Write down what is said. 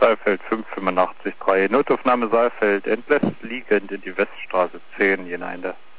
Saalfeld 585-3. Notaufnahme Saalfeld, entlässt liegend in die Weststraße 10 hinein.